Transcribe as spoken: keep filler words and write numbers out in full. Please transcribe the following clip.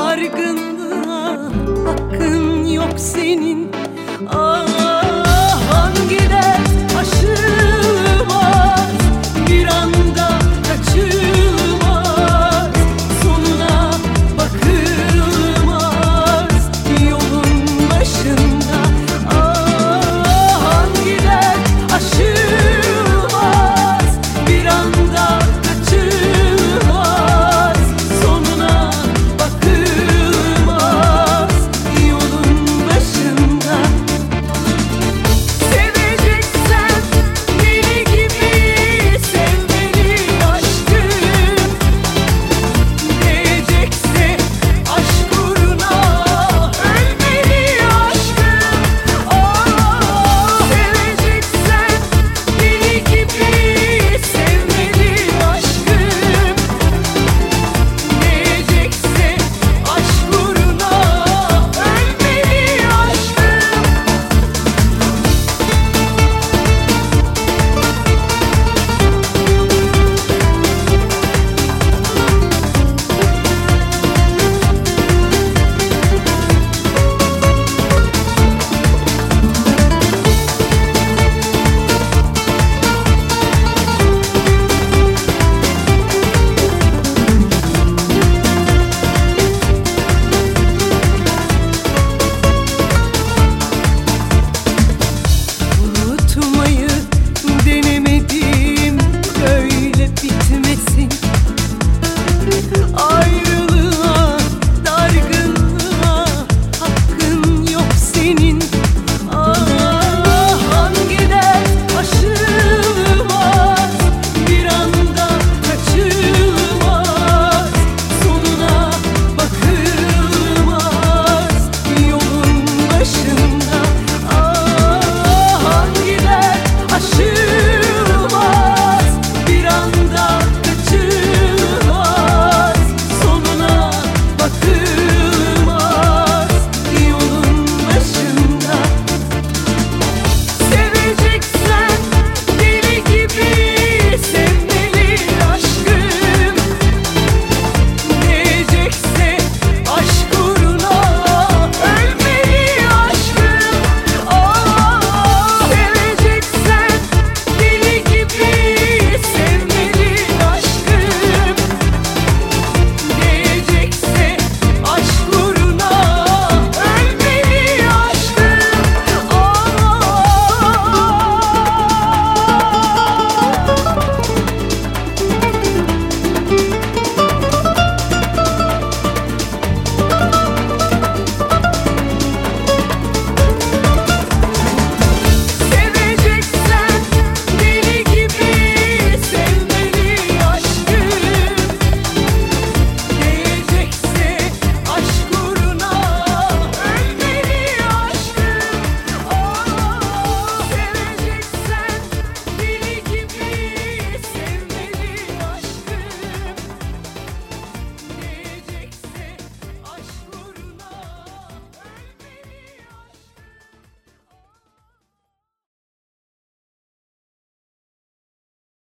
dargınlığa hakkın yok senin. Ah, hangi dert aşılmaz, bir anda kaçılmaz, sonuna bakılmaz yolun başında. Ah, hangi dert aşılmaz, bir anda kaçılmaz, sonuna bakılmaz yolun başında. Seveceksen deli gibi sevmeli aşkım, değecekse aşk uğruna ölmeli aşkım. Ah, seveceksen deli gibi sevmeli aşkım, değecekse aşk uğruna ölmeli aşkım. Unutmayı denemedim, böyle bitmesin. Ay